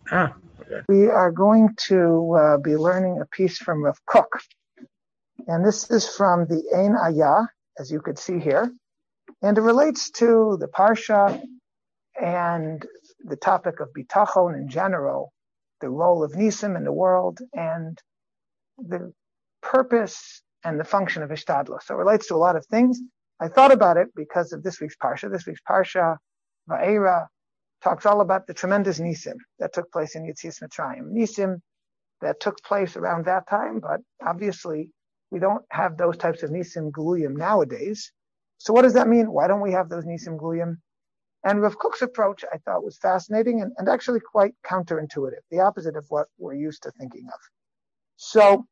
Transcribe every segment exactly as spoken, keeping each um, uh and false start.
Ah, okay. We are going to uh, be learning a piece from Rav Kook. And this is from the Ein Ayah, as you could see here. And it relates to the Parsha and the topic of bitachon in general, the role of Nisim in the world, and the purpose and the function of Ishtadlos. So it relates to a lot of things. I thought about it because of this week's Parsha. This week's Parsha, Va'era, talks all about the tremendous Nisim that took place in Yetzias Mitzrayim. Nisim that took place around that time, but obviously we don't have those types of Nisim Gluyim nowadays. So what does that mean? Why don't we have those Nisim Gluyim? And Rav Kook's approach I thought was fascinating and, and actually quite counterintuitive, the opposite of what we're used to thinking of. So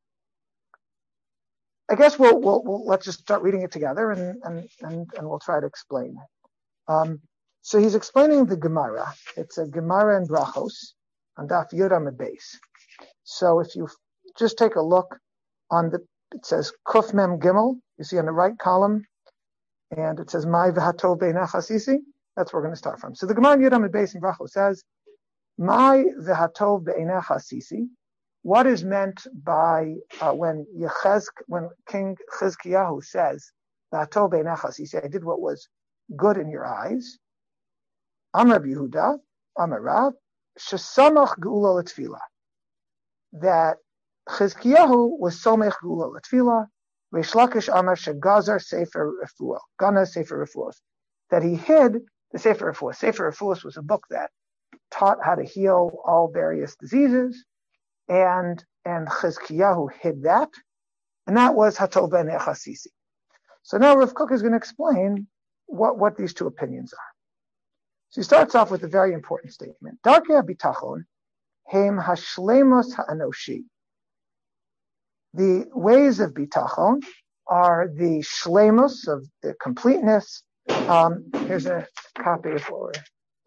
I guess we'll, we'll, we'll let's just start reading it together and, and, and, and we'll try to explain. Um, so he's explaining the Gemara. It's a Gemara in Brachos on Daf Yud Amud Beis. So if you just take a look on the, it says Kuf Mem Gimel, you see on the right column, and it says Mai v'hatov beinach hasisi. That's where we're going to start from. So the Gemara in Yud Amud Beis in Brachos says, Mai v'hatov beinach hasisi. What is meant by uh, when Yechezk, when King Chizkiyahu says, "V'hatov beinach hasisi," I did what was good in your eyes. Amar Yehuda, Amar Rav, shesamach geula l'tfila. That Chizkiyahu was somech geula l'tfila. Reish Lakish Amar shegazar sefer refuah, gana sefer refuos. That he hid the sefer refuos. Sefer refuos was a book that taught how to heal all various diseases. And and Chizkiyahu hid that, and that was Hatov Beinach Hasisi. So now Rav Kook is going to explain what, what these two opinions are. So he starts off with a very important statement. Darkei HaBitachon Heim Hashlemos HaAnoshi. The ways of bitachon are the shlemos of the completeness. Um, here's a copy of what we're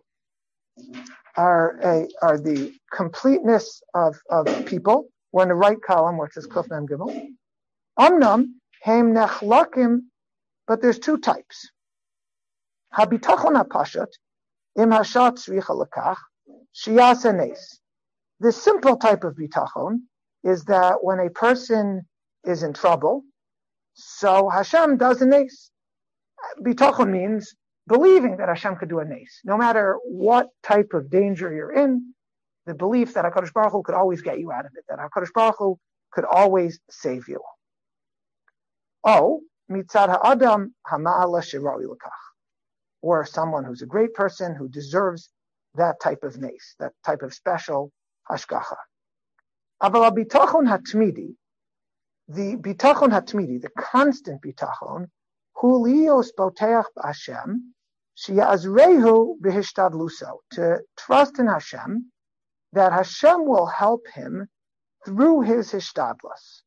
Are a are the completeness of, of people. We're in the right column where it says Kuf Mem Gimel. Amnam heim nechlakim, but there's two types. Habitachon hapashat im hashat tzricha lekach shiyasa nes. The simple type of bitachon is that when a person is in trouble, so Hashem does a nes. Bitachon means believing that Hashem could do a nes. No matter what type of danger you're in, the belief that HaKadosh Baruch Hu could always get you out of it, that HaKadosh Baruch Hu could always save you. Oh, mitzad ha'adam hama'ala shiroi l'kach. Or someone who's a great person who deserves that type of nes, that type of special hashgacha. Aval bitachon hatmidi, the bitachon hatmidi, the constant bitachon, hu lios boteach b'Hashem, Shiazrehu b'hishtadluso, to trust in Hashem, that Hashem will help him through his hishtadlus.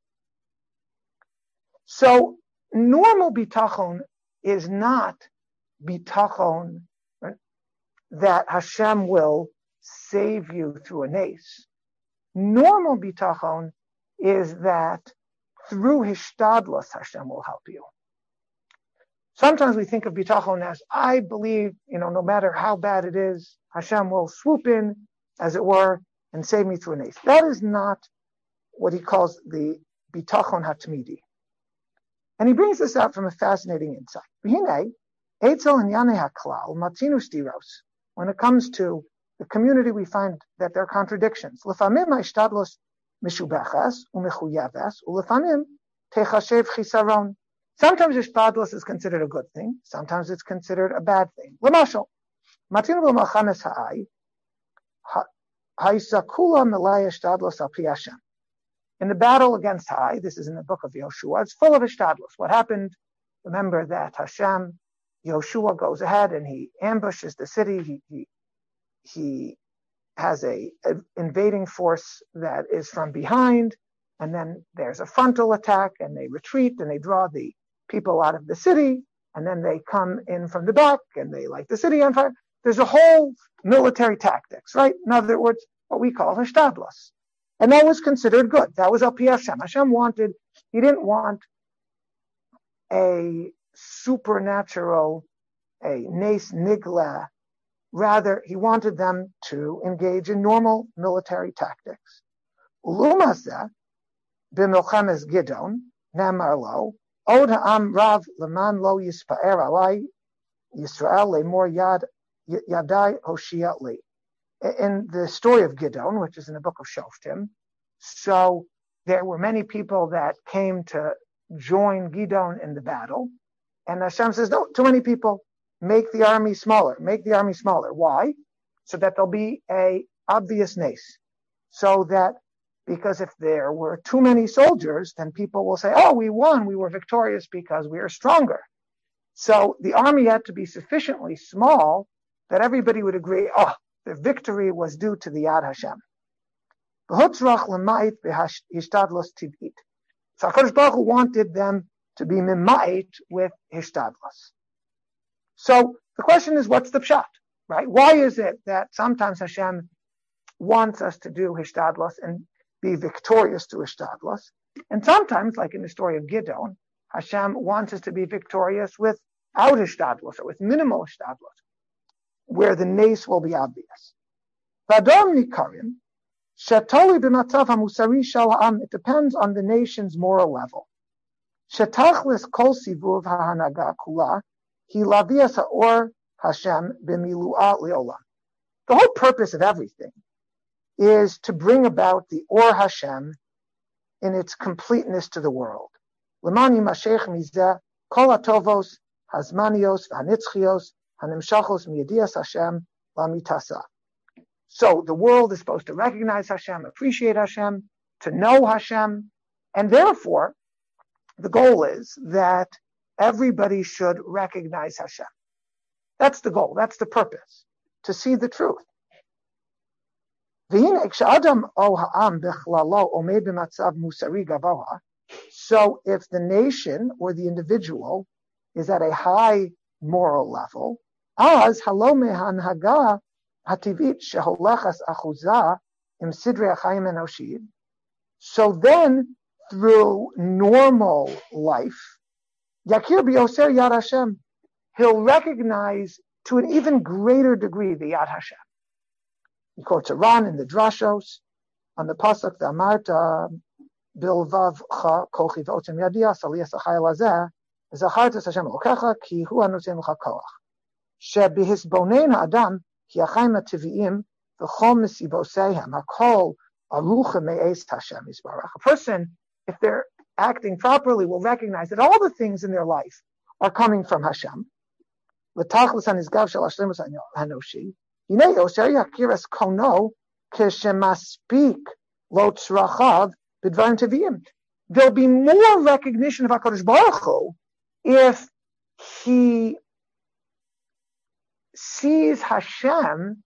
So normal bitachon is not bitachon that Hashem will save you through a nes. Normal bitachon is that through hishtadlus Hashem will help you. Sometimes we think of bitachon as, I believe, you know, no matter how bad it is, Hashem will swoop in, as it were, and save me through a nes. That is not what he calls the bitachon hatmidi. And he brings this out from a fascinating insight. When it comes to the community, we find that there are contradictions. Sometimes hishtadlus is considered a good thing. Sometimes it's considered a bad thing. L'mashal, matinu b'malchanes ha'ai, ha'isakula melay hishtadlus al pi Hashem. In the battle against Hai, this is in the book of Yoshua, it's full of hishtadlus. What happened? Remember that Hashem, Yoshua goes ahead and he ambushes the city. He he, he has a, a invading force that is from behind, and then there's a frontal attack, and they retreat and they draw the people out of the city, and then they come in from the back and they light the city on fire. There's a whole military tactics, right? In other words, what we call hishtadlus. And that was considered good. That was al pi Hashem. Hashem wanted, he didn't want a supernatural, a nes nigla Rather, he wanted them to engage in normal military tactics. Ulumazeh, b'milchemes Gidon, nemar lo, od ha'am rav leman lo yispa'er alai Yisrael lemor yad yadai hoshia li. In the story of Gidon, which is in the book of Shoftim, so there were many people that came to join Gidon in the battle, and Hashem says, no, too many people. Make the army smaller. Make the army smaller. Why? So that there'll be a obvious nace. So that, because if there were too many soldiers, then people will say, oh, we won. We were victorious because we are stronger. So the army had to be sufficiently small that everybody would agree, oh, the victory was due to the Yad Hashem. So HaKadosh Baruch Hu wanted them to be mimait with hishtadlus. So the question is, what's the pshat, right? Why is it that sometimes Hashem wants us to do hishtadlus and be victorious to hishtadlus, and sometimes, like in the story of Gidon, Hashem wants us to be victorious without hishtadlus or with minimal hishtadlus, where the nace will be obvious. Vadom nikarim shetoli b'matzav hamusari shel ha'am. It depends on the nation's moral level. Shetachlis kol sivuv ha'hanaga kula. He lavias ha'or Hashem b'milu'ah le'olam. The whole purpose of everything is to bring about the Or Hashem in its completeness to the world. L'mani mashech mizeh kol hatovos hazmanios v'hanitzchios hanimshachos miyadias Hashem lamitasa. So the world is supposed to recognize Hashem, appreciate Hashem, to know Hashem, and therefore the goal is that everybody should recognize Hashem. That's the goal. That's the purpose, to see the truth. So if the nation or the individual is at a high moral level, as halome hanhaga hativit sheholechas achuzah im sidrei achayim enoshim. So then, through normal life, Yakir b'yoser Yad Hashem, he'll recognize to an even greater degree the Yad Hashem. He quotes Iran in the Drashos on the pasuk the Amarta Bilvav Cha Kol Chivotim Yadias Aliyas Achayil Hazeh Zachartas Hashem Elokecha Ki Hu Anotzim Lecha Koach Shebihisbonein Ha'adam Ki Achayim HaTiviim V'chol Misiboseihem Hakol Arucha Me'ez Hashem Yisbarach. A person, if they're acting properly, will recognize that all the things in their life are coming from Hashem. L'tachlis hanizgav shel hashlemus hanoshi. Hinei yoser yakiras kono k'shemaspik lo tzrachav b'dvarim teviyim. There'll be more recognition of HaKadosh Baruch Hu if he sees Hashem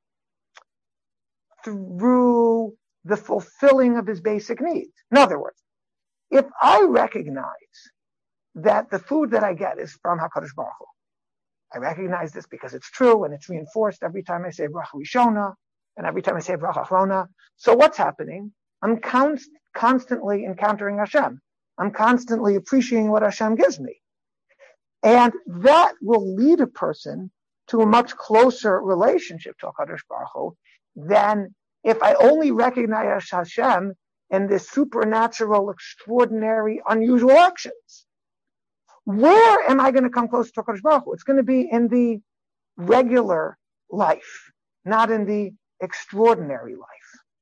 through the fulfilling of his basic needs. In other words, if I recognize that the food that I get is from HaKadosh Baruch Hu, I recognize this because it's true and it's reinforced every time I say Bracha Rishona and every time I say Bracha Achrona. So what's happening? I'm const- constantly encountering Hashem. I'm constantly appreciating what Hashem gives me. And that will lead a person to a much closer relationship to HaKadosh Baruch Hu than if I only recognize Hashem in this supernatural, extraordinary, unusual actions. Where am I going to come close to HaKadosh Baruch Hu? It's going to be in the regular life, not in the extraordinary life.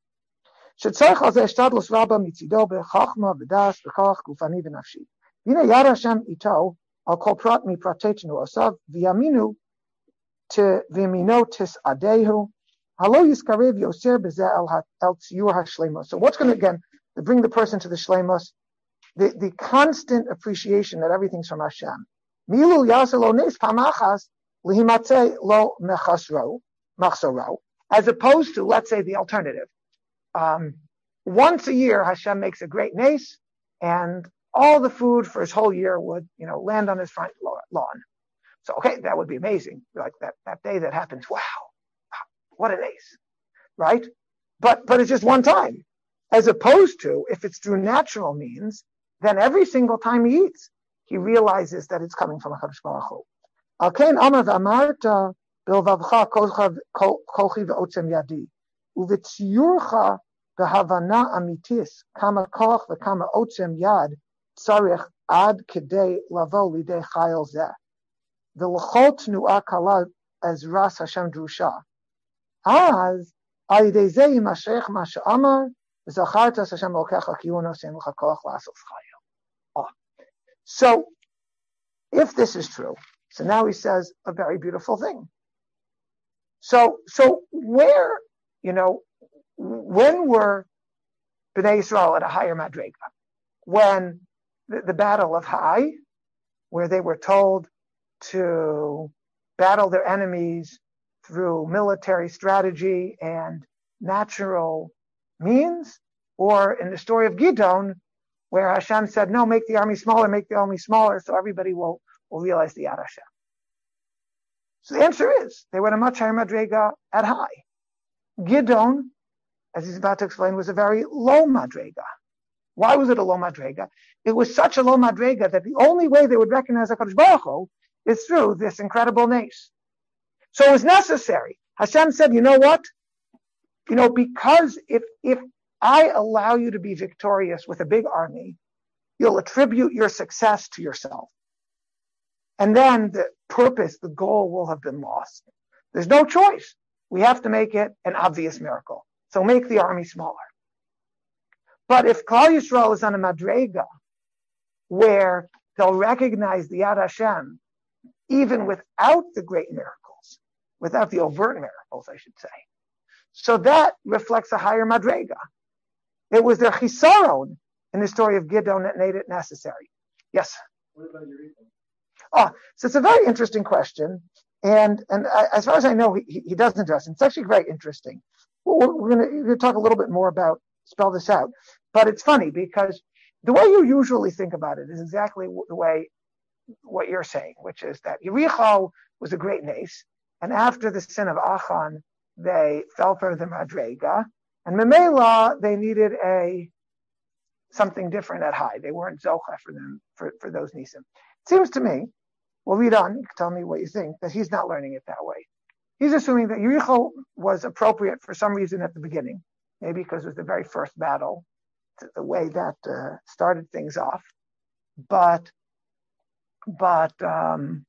I'll call prat mi pratetinu osav v'yaminu to v'minotis adehu halo yiskarev yoser b'zeh el tziyur hashleimos. So what's going to again to bring the person to the shleimos? The the constant appreciation that everything's from Hashem. Milu yaser lo nes pamachas lihimatzei lo mechasro machsoro, as opposed to, let's say, the alternative. Um, once a year, Hashem makes a great nes, and all the food for his whole year would, you know, land on his front lawn. So, okay, that would be amazing. Like that, that day that happens, wow, what a nes, right? But, but it's just one time. As opposed to, if it's through natural means, then every single time he eats, he realizes that it's coming from HaKadosh Baruch Hu. Alkein Amar v'amarta Bilvavcha kochi ve'otzem yadi. Uvitziyurcha v'havana amitis kama koch v'kama otzem yad tzarich ad kedei lavo lidei chayil zeh. V'l'chol tnu'a kala as ras Hashem drusha. Az al yidei zeh yimashech ma she'amar v'zachartas Hashem lokecha kiyuno sem l'cha koch la'asos chayil. So, if this is true, so now he says a very beautiful thing. So, so where, you know, when were Bnei Yisrael at a higher madrega? When the, the battle of Hai, where they were told to battle their enemies through military strategy and natural means, or in the story of Gidon, where Hashem said, no, make the army smaller, make the army smaller, so everybody will, will realize the Yad Hashem. So the answer is, they were at a much higher madrega at Hai. Gidon, as he's about to explain, was a very low madrega. Why was it a low madrega? It was such a low madrega that the only way they would recognize HaKadosh Baruch Hu is through this incredible nace. So it was necessary. Hashem said, you know what? You know, because if, if I allow you to be victorious with a big army, you'll attribute your success to yourself. And then the purpose, the goal will have been lost. There's no choice. We have to make it an obvious miracle. So make the army smaller. But if Klal Yisrael is on a madrega where they'll recognize the Yad Hashem even without the great miracles, without the overt miracles, I should say. So that reflects a higher madrega. It was their chisaron in the story of Gidon that made it necessary. Yes? What about Yericho? Oh, so it's a very interesting question. And and as far as I know, he, he doesn't address it. It's actually very interesting. We're, we're going to talk a little bit more about, spell this out. But it's funny because the way you usually think about it is exactly the way what you're saying, which is that Yericho was a great nace. And after the sin of Achan, they fell for the madrega. And Memela, they needed a something different at Hai. They weren't Zocha for them, for, for those Nisim. It seems to me, we'll read on, you can tell me what you think, that he's not learning it that way. He's assuming that Yericho was appropriate for some reason at the beginning, maybe because it was the very first battle, the way that uh, started things off. But, but, um,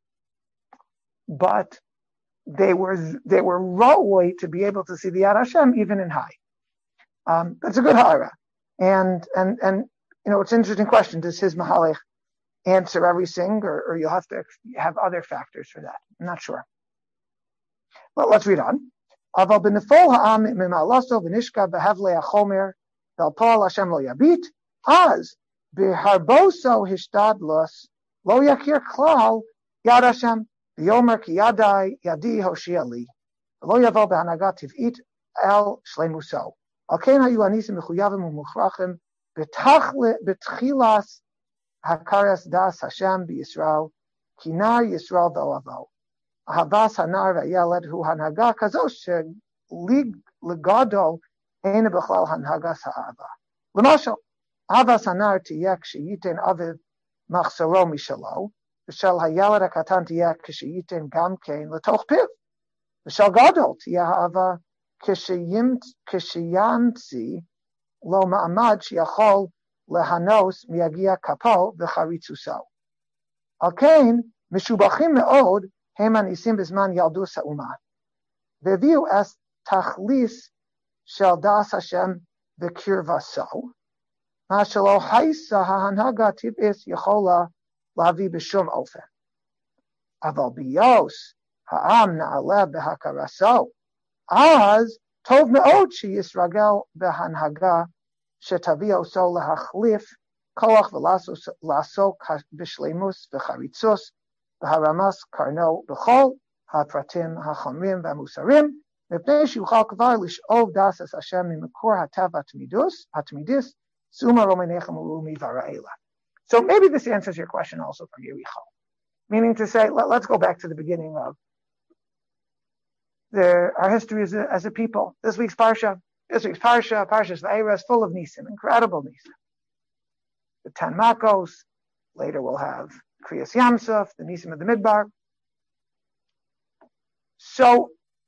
but they were they were ra'oi to be able to see the Yad Hashem even in Hai. Um, that's a good hara. And, and, and, you know, it's an interesting question. Does his Mahalech answer everything, or, or you'll have to have other factors for that? I'm not sure. Well, let's read on. Aval b'nefol ha'am mimalaso v'nishka b'havle ha'chomer v'alpol Hashem lo yabit az b'harboso hishtadlos lo yakir klal Yad Hashem v'yomer ki yadai yadi hoshia li lo yaval b'hanagat tiv'it el shleimuso. Okay, now you anisim mechuyavim u'muchrachim betchilas hakaras das Hashem b'Yisrael kinar Yisrael v'oavo ahavas hanar v'yeled hu hanhaga kazosh legadol ein b'chlal hanhagas ha'ava. L'mashal, ahavas hanar tiyeh k'sheyiten aviv machsoro mishalo v'shel hayeled hakatan tiyeh k'sheyiten gam kein l'toch piv v'shel gadol tiyeh ha'ava Kishiyamtzi lo ma'amad shiachol lehanos miyagia kapo v'charitzuso. Alkein mishubachim me'od hem anisim b'zman yaldus ha'umah. V'viu es tachlis shel das Hashem v'kirvaso. Ma'shelo haisa ha'hanhaga tib'is yachola lavi b'shum ofen. Aval biyos ha'am na'aleh b'hakaraso. Az tov me'od she yisragel behanhaga shetavio so lehachlif koach v'laso laso b'shleimus v'charitzus v'haramas karno b'chol ha'pratim ha'chomrim v'musarim mipnei shuchal kvar lish'ov dasas Hashem mimekor hatav hatmidus hatmidis suma romenechem urumi v'ra'ela. So maybe this answers your question also from Yericho, meaning to say, let, let's go back to the beginning of The, our history as a, as a people. This week's Parsha, this week's Parsha, Parshas Va'era is full of Nisim, incredible Nisim. The Ten Makos, later we'll have Kriyas Yamsuf, the Nisim of the Midbar. So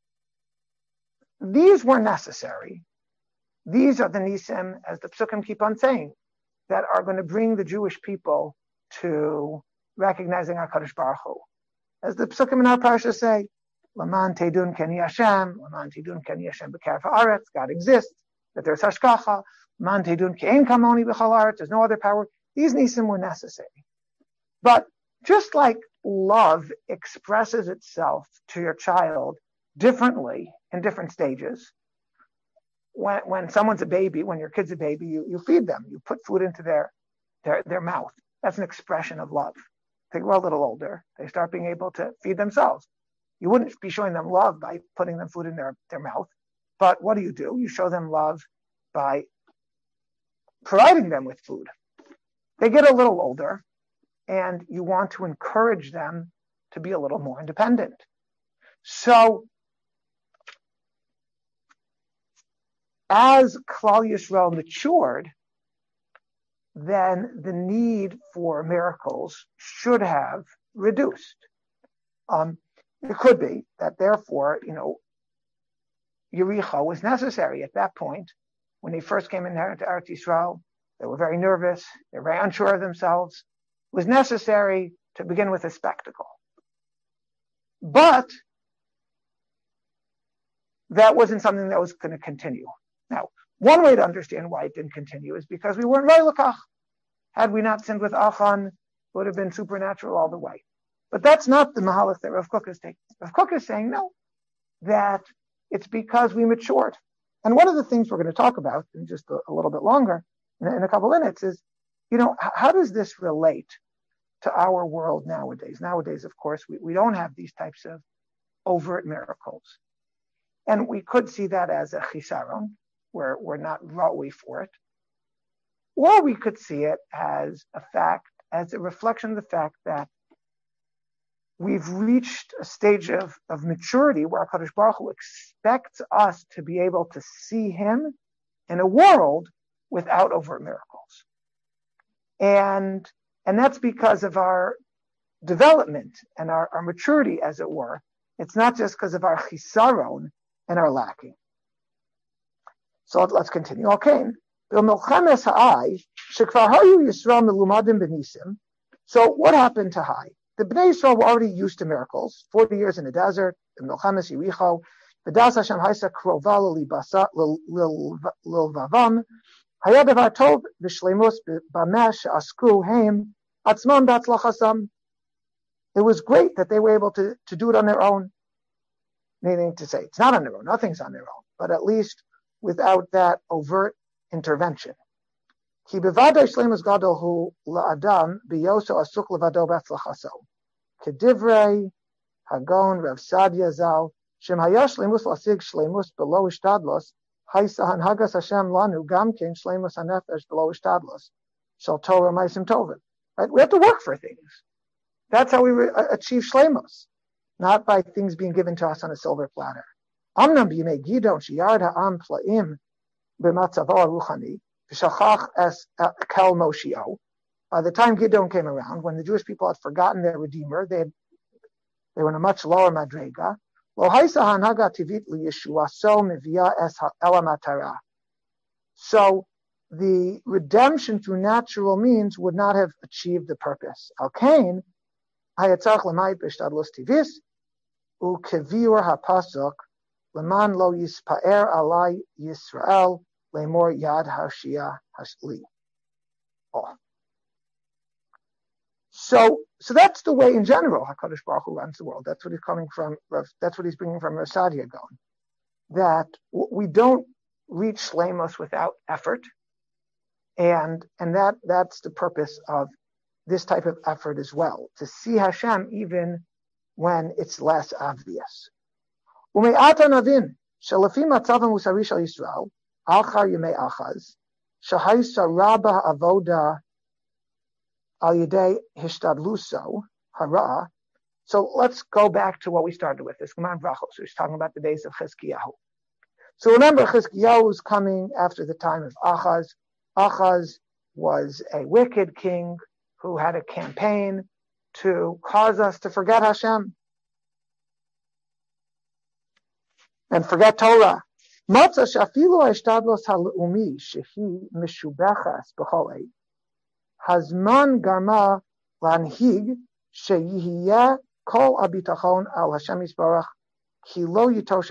these were necessary. These are the nisim, as the psukim keep on saying, that are going to bring the Jewish people to recognizing HaKadosh Baruch Hu. As the psukim in our parsha say, Laman Teidun Keni Hashem, Laman Teidun Keni Hashem B'Kerev Haaretz, God exists, that there's Hashgacha, Laman Teidun Ke'en Kamoni B'Chol Haaretz, there's no other power. These nisim were necessary. But just like love expresses itself to your child differently in different stages, when when someone's a baby, when your kid's a baby, you, you feed them, you put food into their, their their mouth. That's an expression of love. They grow a little older, they start being able to feed themselves. You wouldn't be showing them love by putting them food in their, their mouth. But what do you do? You show them love by providing them with food. They get a little older, and you want to encourage them to be a little more independent. So, as Klal Yisrael matured, then the need for miracles should have reduced. Um, it could be that, therefore, you know, Yericho was necessary at that point. When they first came into Eretz Yisrael, they were very nervous, they were very unsure of themselves. It was necessary to begin with a spectacle. But that wasn't something that was going to continue. Now, one way to understand why it didn't continue is because we weren't Rei L'Kach. Had we not sinned with Achan, it would have been supernatural all the way. But that's not the Mahalach that Rav Kook is taking. Rav Kook is saying, no, that it's because we matured. And one of the things we're going to talk about in just a, a little bit longer, in, in a couple minutes, is, you know, h- how does this relate to our world nowadays? Nowadays, of course, we, we don't have these types of overt miracles. And we could see that as a chisaron, where we're not ra'ui for it. Or we could see it as a fact, as a reflection of the fact that we've reached a stage of, of maturity where HaKadosh Baruch Hu expects us to be able to see Him in a world without overt miracles. And, and that's because of our development and our, our maturity, as it were. It's not just because of our chisaron and our lacking. So let's continue. Okay. So what happened to Hai? The Bnei Yisrael were already used to miracles. Forty years in the desert, in Milchemes Yericho, V'das Hashem Haisa Krova Lilvavam, Hayad Davar Tov V'Shleimus B'Mesh Asku Heim Atzman B'Atzlachasam. It was great that they were able to, to do it on their own. Meaning to say, it's not on their own, nothing's on their own, but at least without that overt intervention. Ki bevadai shleimus gadol hu la'adam biyoso asuk levado b'atzlachaso. Kedivrei hagon Rav Sadia Zal shem haya shleimus lasig shleimus below ishtadlos haisa hanhagas Hashem lanu gamkein shleimus hanefesh below ishtadlos shal Torah ma'asim tovim. Right? We have to work for things. That's how we re- achieve shleimus, not by things being given to us on a silver platter. Amnam b'yimei Gidon sheyard ha'am pla'im b'matzavo ruchani v'shachach es kel Moshio. By the time Gidon came around, when the Jewish people had forgotten their Redeemer, they had, they were in a much lower madrega. Lo haisa hanhaga tivit liyeshua so mivia es elamatara. So the redemption through natural means would not have achieved the purpose. Al kain hayatzach lemay b'shtadlos tivis ukeviur hapasuk leman lo yispaer alai Yisrael lemor yad hashia hashli. Oh. So, so that's the way in general HaKadosh Baruch Hu runs the world. That's what he's coming from. That's what he's bringing from Rav Sadia going. That we don't reach Shlemos without effort, and and that that's the purpose of this type of effort as well, to see Hashem even when it's less obvious. Ume'ata navin shelafi matzav musari shel Yisrael achar yemei achaz shahaisa rabba avoda al yedei hishtadluso hara. So let's go back to what we started with, this Gemara Brachos. We're talking about the days of Chizkiyahu. So remember, Chizkiyahu was coming after the time of Achaz. Achaz was a wicked king who had a campaign to cause us to forget Hashem. and forget Torah. Matzah shafilu ha'ishtadlos ha'le'umi shehi mishubachas b'chol eit. Hazman garma lanhig sheyihiyeh kol abitachon al Hashem Yisbarach ki lo yitosh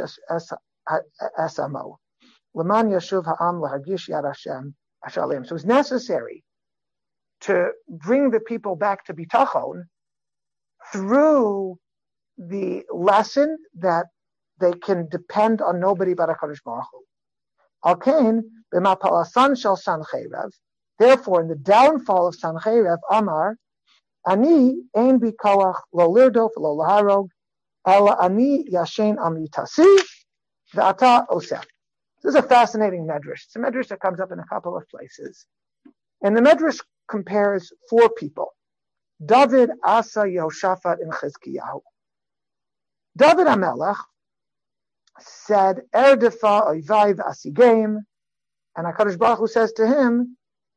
esamo leman yashuv ha'am lahargish yad Hashem ashalim. So it's necessary to bring the people back to bitachon through the lesson that they can depend on nobody but HaKadosh Baruch Hu. Al kain b'mapalasan shel Sancheirav. Therefore, in the downfall of Sancheirav, Amar, Ani ein bi koach lo lirdof lo laharog, ela ani yashen amitasi v'ata oseh. This is a fascinating medrash. It's a medrash that comes up in a couple of places. And the medrash compares four people: David, Asa, Yehoshaphat, and Chizkiyahu. David HaMelech said, Erdefa oivai v'asigeim, and HaKadosh Baruch Hu says to him,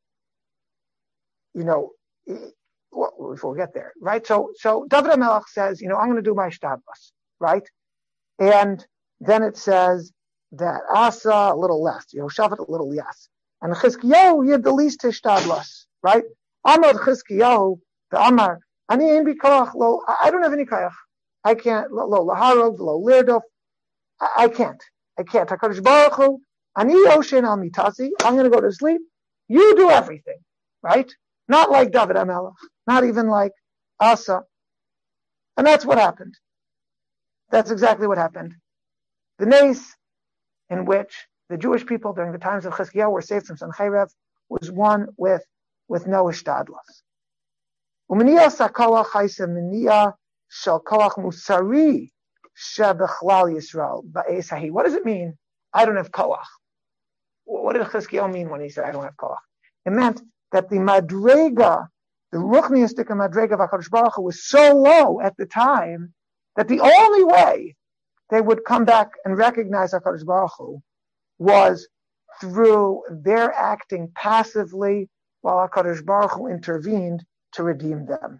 you know, well, before we get there, right? So, so David HaMelech says, you know, I'm going to do my shtadlos, right? And then it says that Asa a little less, Yehoshaphat a little less, and Chizkiyahu he had the least hishtadlos, right? Amar Chizkiyahu the Amar Ani ein bi koach lo. I don't have any koach. I can't lo laharog lo lirdof. I can't. I can't. HaKadosh Baruch Hu Ani yoshen al mitasi. I'm going to go to sleep. You do everything, right? Not like David HaMelech, not even like Asa. And that's what happened. That's exactly what happened. The nace in which the Jewish people during the times of Chizkiyahu were saved from Sancheirav was one with, with no ishtadlos. Umeniya sakoach haisa meniya shel koach musari shebechlal Yisrael ba'es hahi. What does it mean? I don't have koach. What did Chizkiyahu mean when he said I don't have koach? It meant that the madrega, the ruchniistic madrega of HaKadosh Baruch Hu was so low at the time that the only way they would come back and recognize HaKadosh Baruch Hu was through their acting passively while HaKadosh Baruch Hu intervened to redeem them.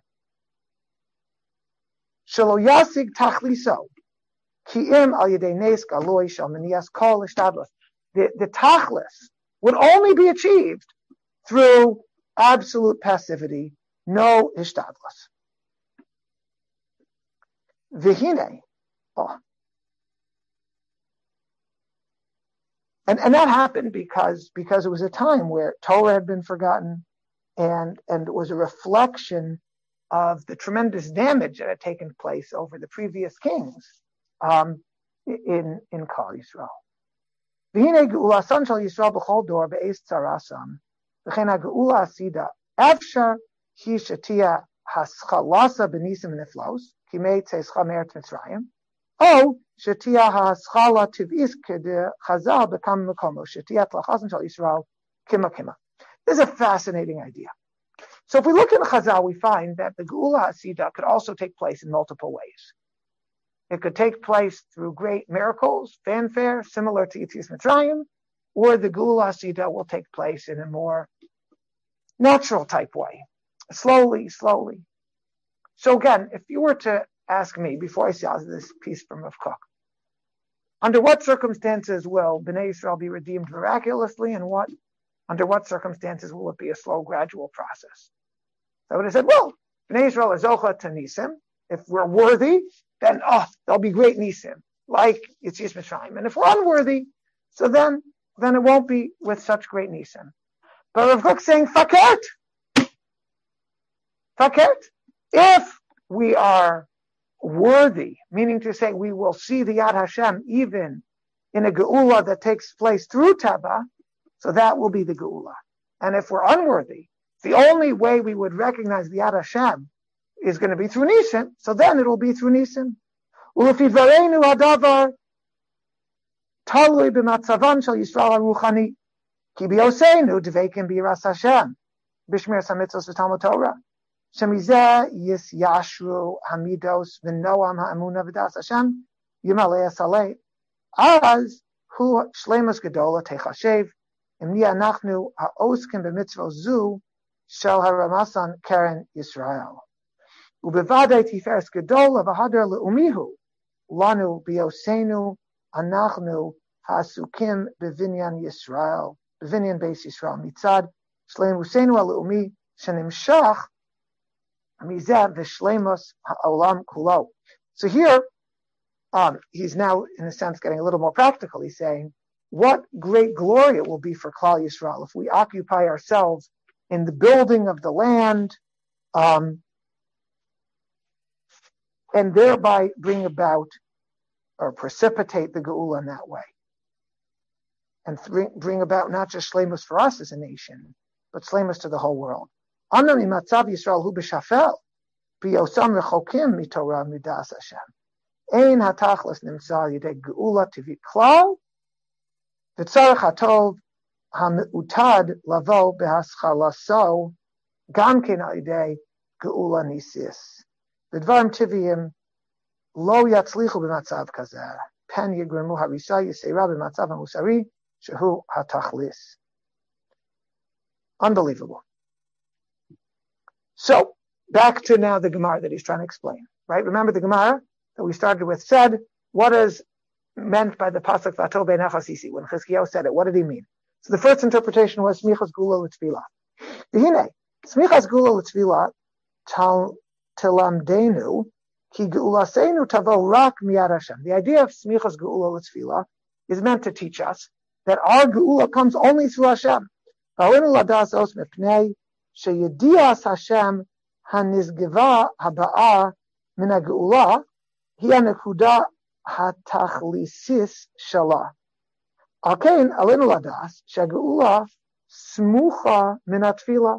Shelo yasig tachliso ki'im al yedei nes galoi shel menias kol ishtadlos. The the tachlis would only be achieved through absolute passivity, no ishtadlos. V'hine, oh. And, and that happened because, because it was a time where Torah had been forgotten and, and it was a reflection of the tremendous damage that had taken place over the previous kings um, in, in Kol Yisrael. V'hine ge'ula san shel Yisrael b'chol dor be'ez tzarasam v'chen ha'ge'ula asida afshar hi shetia haschalasa b'nisim niflos kimei tzescha me'eret Mitzrayim oh shetia haschala tiv'is kede chazal bekam mekomo shetia tlachazon shel Yisrael kima kima. This is a fascinating idea. So if we look in Chazal, we find that the Geula Hasidah could also take place in multiple ways. It could take place through great miracles, fanfare, similar to Yetzias Mitzrayim, or the Geula Hasidah will take place in a more natural type way, slowly, slowly. So again, if you were to ask me, before I see this piece from Rav Kook, under what circumstances will Bnei Yisrael be redeemed miraculously, and what, under what circumstances will it be a slow, gradual process? So I would have said, well, Bnei Yisrael is zocha to nisim. If we're worthy, then oh, there'll be great nisim, like Yetzias Mitzrayim. And if we're unworthy, so then, then it won't be with such great nisim. But Rav Kook saying, fakert, fakert. If we are worthy, meaning to say we will see the Yad Hashem even in a geula that takes place through Teva, so that will be the geula. And if we're unworthy, the only way we would recognize the Yad Hashem is going to be through Nisim, so then it will be through Nisim. Ulefi dvareinu hadavar talui b'matzavan shel Yisrael haruchani ki b'yoseinu dveikim b'yiras Hashem b'shmiras hamitzvos v'talmud Torah shemizeh yisyashru hamidos v'noam ha'emunah v'das Hashem yimalei asalei az hu shleimus gedola techashev imni anachnu ha'oskim b'mitzvos zu shel haramasan keren Yisrael. Ubevadei tiferes gedola v'hadar leumihu lanu biyosenu anachnu hasukim bevinyan Yisrael, bevinyan beis Yisrael, mitzad shleimusenu ha'leumi shenimshach mizeh v'shleimus ha'olam kulo. So here, um, he's now, in a sense, getting a little more practical. He's saying, what great glory it will be for Klal Yisrael if we occupy ourselves in the building of the land, um, and thereby bring about or precipitate the Geula in that way. And th- bring about not just Shleimus for us as a nation, but Shleimus to the whole world. Anami matzav Yisrael hu b'shafel, b'yosam rechokim mitorah midas Hashem. Ein hatachlis nimtza yidei Geula tivit klal, v'tzarech hatov ha'me'utad lavo b'haschalaso, gam ken yidei Geula nisis. V'dvarim tiviyim lo yatzlichu b'matzav kazeh, pen yigremu harisa yisera b'matzav ha'musari, shehu hatachlis. Unbelievable. So, back to now the Gemara that he's trying to explain, right? Remember the Gemara that we started with said, what is meant by the pasuk V'atol b'nei chasisi? When Chizkiyahu said it, what did he mean? So the first interpretation was Smichas Gula L'Tfilah. V'hine, Smichas Gula L'Tfilah tal tilamdenu ki Geulaseinu tavo rak miyad Hashem. The idea of Smichas Gula L'Tfilah is meant to teach us that our Geula comes only through Hashem. V'alinu ladas os mepnei sheyedias Hashem hanizgeva haba'a min ha'geula hi hanekuda hatachlisis shala. Alkein alinu ladas shegeula smucha min ha'tfilah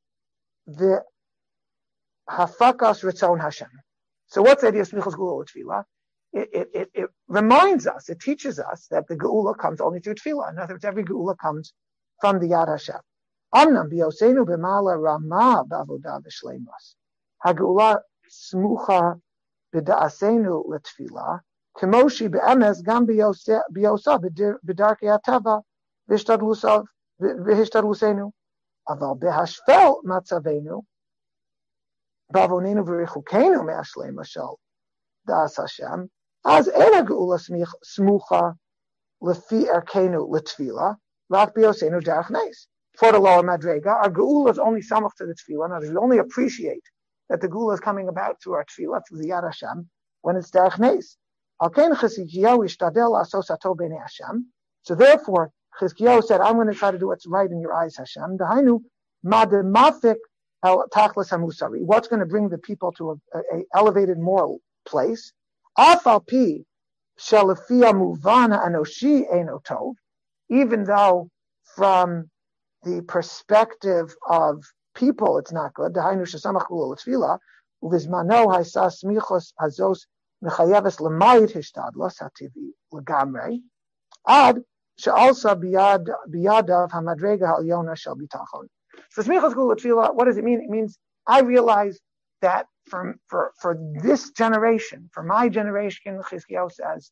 v'hafakas ritzon Hashem. So what's the idea of Smichas Geula L'Tfilah? It, it, it, it reminds us, it teaches us that the Geula comes only through Tfilah. In other words, every Geula comes from the Yad Hashem. Amnam b'yoseinu b'mala ramah b'avodah v'shleimus. HaGeula smucha b'da'aseinu l'tfilah, k'moshi be'emes gam b'yosa b'darkei hatava v'hishtadlusenu. Aval b'hashvel matzavenu b'avonenu v'richukenu me'ashleimus shel da'as Hashem, as ena Geula smucha lefi erkenu l'tfilah, rak b'yoseinu derech neis. For the lower Madrega, our Geula is only samach to the Tfilah. Now, we only appreciate that the Geula is coming about through our Tfilah, through the Yad Hashem, when it's derech neis. Alkein Chizkiyahu ishtadel asos hatov b'nei Hashem. So therefore, Chizkiyahu said, I'm going to try to do what's right in your eyes, Hashem. Dahainu mademafik el tachlis hamusari. What's going to bring the people to a, a, a elevated moral place? Afal pi shelafia muvana anoshi eno tov. Even though from the perspective of people, it's not good. Dahainu shesamach Geula L'Tfilah u'vizmano ha'isa smichos hazos mechayeves l'mayit hishtadlos hativi l'gamrei ad she'alsa biyad biyadav hamadrega ha'elyona shel bitachon. So smichos Geula L'Tfilah, what does it mean? It means I realize that for for for this generation, for my generation, Chizkiyahu says,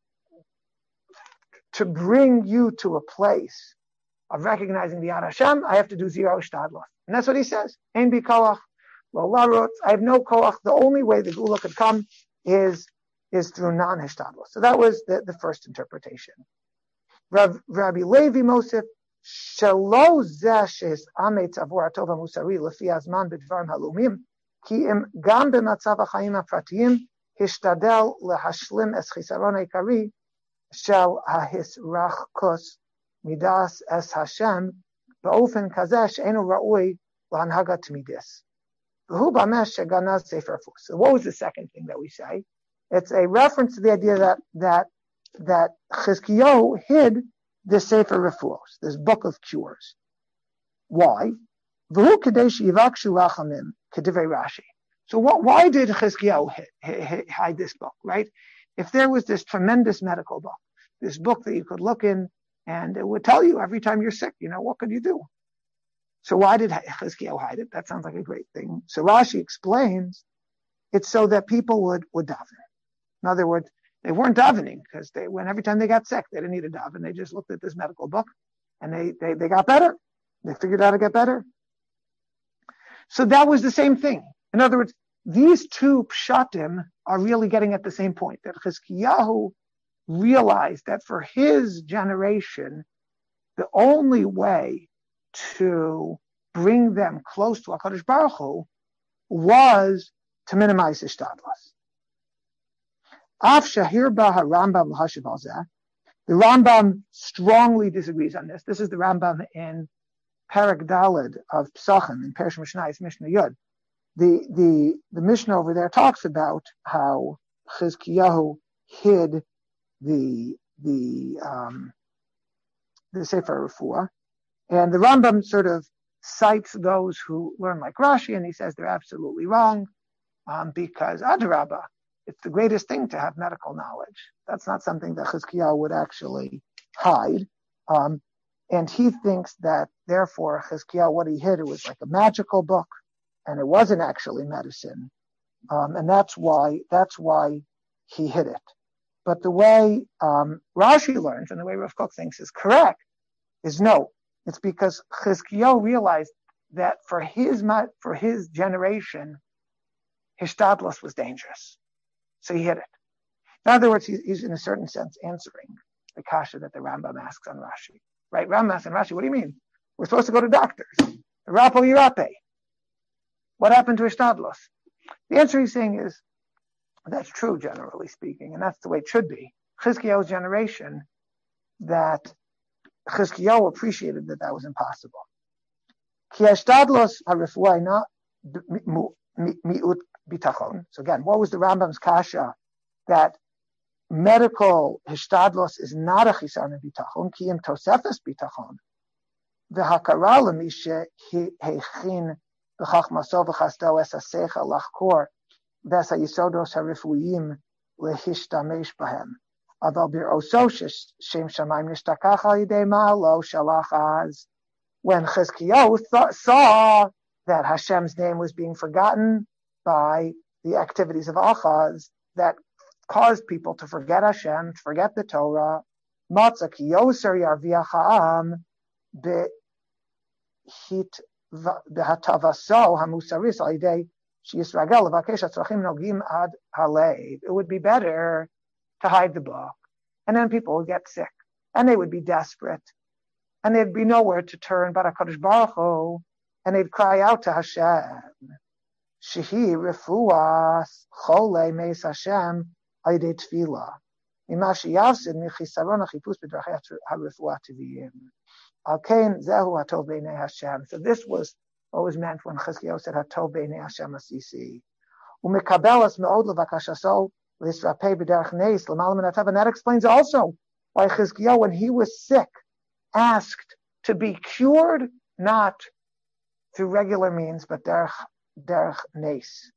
to bring you to a place of recognizing the Yad Hashem, I have to do zero ishtadlos. And that's what he says. Ein bi koach, lo larot. I have no koach. The only way the Geula could come is, is through non-ishtadlos. So that was the, the first interpretation. Rav, Rabbi Levi Mosif, shelo zeh she'is ametz avor hatov hamusari lefi hazman b'dvarim halumim, ki im gam b'matzav ha'chaim ha'pratiyim hishtadel lehashlim es chisaron ha'ikari shel ha'hisrachkos midas es Hashem ba'ofen kazesh enu ra'ui l'hanhagat midis. V'hu bamesh sheganaz sefer fus. So what was the second thing that we say? It's a reference to the idea that that that Chizkiyahu hid the sefer refuos, this book of cures. Why? V'hu kedei sheyivakshu rachamim k'divrei Rashi. So what? Why did Chizkiyahu hide, hide this book? Right? If there was this tremendous medical book, this book that you could look in, and it would tell you every time you're sick, you know, what could you do? So why did Chizkiyahu hide it? That sounds like a great thing. So Rashi explains, it's so that people would, would daven. In other words, they weren't davening because they, when every time they got sick, they didn't need a daven. They just looked at this medical book and they, they, they got better. They figured out how to get better. So that was the same thing. In other words, these two pshatim are really getting at the same point, that Chizkiyahu realized that for his generation, the only way to bring them close to HaKadosh Baruch Hu was to minimize hishtadlus. Af shahir ba Rambam l'hashiv al zeh. The Rambam strongly disagrees on this. This is the Rambam in Parak Daled of Psachim in Perish Mishnayis Mishnah Yud. The the the Mishnah over there talks about how Chizkiyahu hid the the um, the Sefer Refuah, and the Rambam sort of cites those who learn like Rashi, and he says they're absolutely wrong um, because Adrabah, it's the greatest thing to have medical knowledge. That's not something that Chizkiyahu would actually hide. Um, and he thinks that, therefore, Chizkiyahu, what he hid, it was like a magical book, and it wasn't actually medicine. Um, and that's why that's why he hid it. But the way um, Rashi learns, and the way Rav Kook thinks is correct, is no. It's because Chizkiyahu realized that for his for his generation, hishtadlus was dangerous. So he hid it. In other words, he's, he's in a certain sense answering the kasha that the Rambam asks on Rashi. Right? Rambam asks on Rashi, what do you mean? We're supposed to go to doctors. Rapo yirape. What happened to hishtadlus? The answer he's saying is, that's true, generally speaking, and that's the way it should be. Chizkiyahu's generation, that Chizkiyahu appreciated that that was impossible. Ki hishtadlus harefuah ina mi'ut bitachon. So again, what was the Rambam's kasha? That medical hishtadlus is not a chisarna bitachon, ki im tosefes bitachon. V'hakara l'mi shehechin b'chachmaso v'chasdo es hasecha lachkor v'es hayisodos harifuyim lehishtamesh bahem. Aval bir'oso shem shamayim nishtakach al yidei ma'alo shalach az. When Chizkiyahu th- saw that Hashem's name was being forgotten by the activities of Achaz that caused people to forget Hashem, to forget the Torah, Matzah ki yoser yarviach ha'am behit behatavaso hamusaris al yidei sheyisragel levakesh hatzrachim nogim ad halev. It would be better to hide the book, and then people would get sick, and they would be desperate, and there'd be nowhere to turn but HaKadosh Baruch Hu, and they'd cry out to Hashem. Shehi refuas chole meis Hashem ayidei tefillah. Imashi yavsid michisaron achipus b'drachei harefuah tiviyim. Alkein zehu hatov b'nei Hashem. So this was what was meant when Chizkiyahu said hatov b'nei Hashem asisi. Umekabelas me'od levakashaso l'israpei b'derech neis l'malam min hatav. And that explains also why Chizkiyahu, when he was sick, asked to be cured not through regular means, but derech derech neis.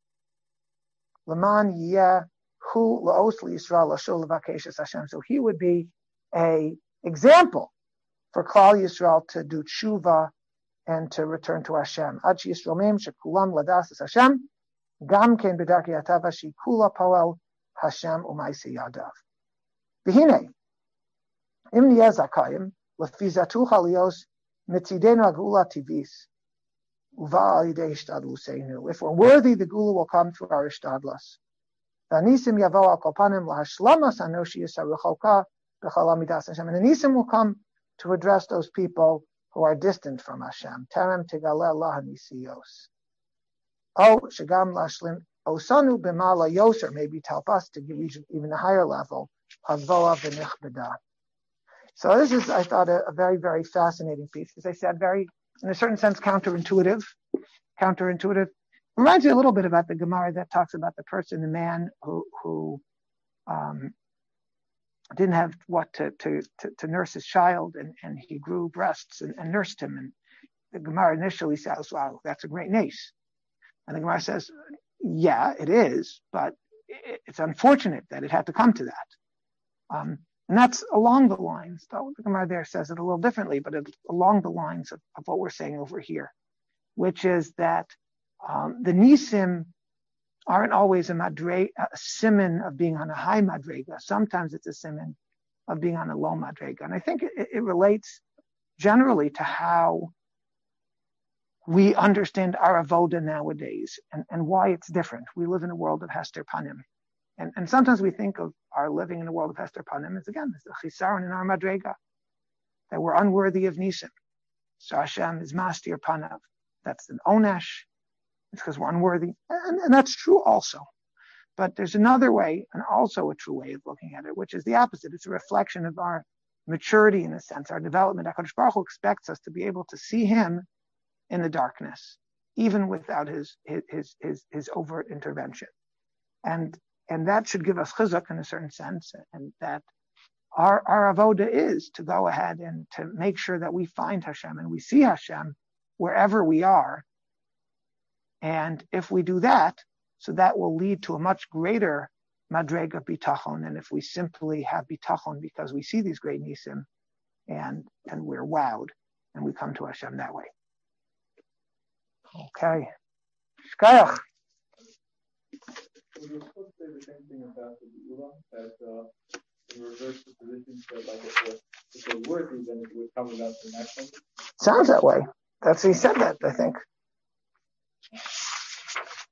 L'man yeh hu la'os liYisrael l'shul l'vakeshes Hashem. So he would be a example for Klal Yisrael to do tshuva and to return to Hashem. Ad she'yisromim shekulam ladas es Hashem, gam ken b'darkei hatava she'kula poel Hashem u'maisei yadav. V'hinei, im niyeh zakayim, lefi zatuch aliyos mitzidenu ha'geula tivis, uva yidei hishtadluseinu. If we're worthy, the Gula will come through our hishtadlus. V'anisim yavo al kol panim lahashlamas anoshi yisaruchoka b'chol amidas Hashem. And the nisim will come to address those people who are distant from Hashem. Terem tegale Allah nisiyos. Oh, shagam lashlim osanu b'mala yoser, maybe to help us to reach even a higher level. Havoa v'nichbeda. So this is, I thought, a, a very, very fascinating piece. As I said, very, in a certain sense, counterintuitive. Counterintuitive. Reminds you a little bit about the Gemara that talks about the person, the man who who um, didn't have what to, to, to, to nurse his child, and, and he grew breasts and, and nursed him. And the Gemara initially says, wow, that's a great nace. And the Gemara says, yeah, it is, but it, it's unfortunate that it had to come to that. Um, and that's along the lines, though the Gemara there says it a little differently, but it's along the lines of, of what we're saying over here, which is that um, the nisim aren't always a, madre, a siman of being on a high madrega. Sometimes it's a siman of being on a low madrega. And I think it, it relates generally to how we understand our avoda nowadays and, and why it's different. We live in a world of hester panim. And, and sometimes we think of our living in the world of Hester Panim as, again, it's the chisaron in our madrega, that we're unworthy of nisim. So Hashem is mastir panav. That's an onesh. It's because we're unworthy. And, and that's true also. But there's another way, and also a true way of looking at it, which is the opposite. It's a reflection of our maturity, in a sense, our development. HaKadosh Baruch Hu expects us to be able to see him in the darkness, even without his his his his overt intervention. And and that should give us chizuk in a certain sense, and that our our avoda is to go ahead and to make sure that we find Hashem and we see Hashem wherever we are. And if we do that, so that will lead to a much greater madrega bitachon than if we simply have bitachon because we see these great nisim and and we're wowed and we come to Hashem that way. Okay. Shkayach. We're supposed to say the same thing about the Geula, that uh, in reverse the position, so like if we're, if we're worthy, then it would come without the next one. Sounds that way. That's he said that, I think.